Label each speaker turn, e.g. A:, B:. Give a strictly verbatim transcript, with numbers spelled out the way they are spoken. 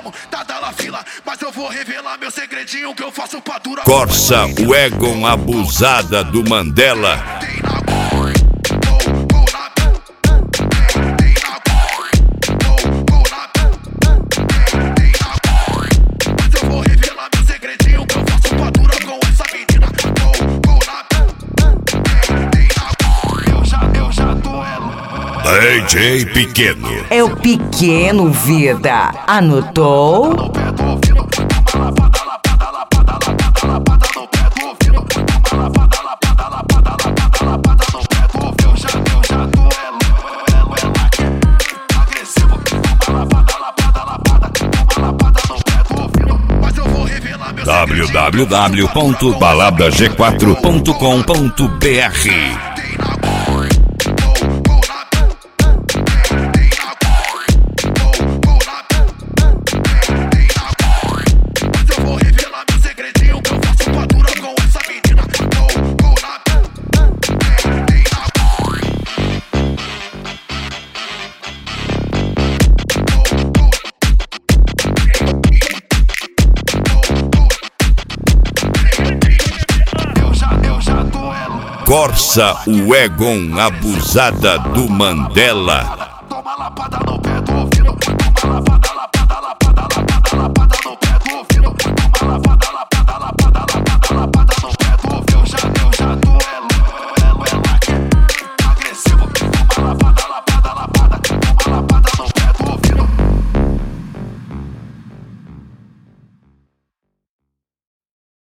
A: vamos, tá dela fila. Mas eu vou revelar meu segredinho que eu faço pra durar.
B: Corsa Wagon abusada do Mandela. D J Pequeno.
C: É o Pequeno, vida. Anotou?
B: w w w ponto balada g quatro ponto com ponto b r Corsa Wagon abusada do Mandela.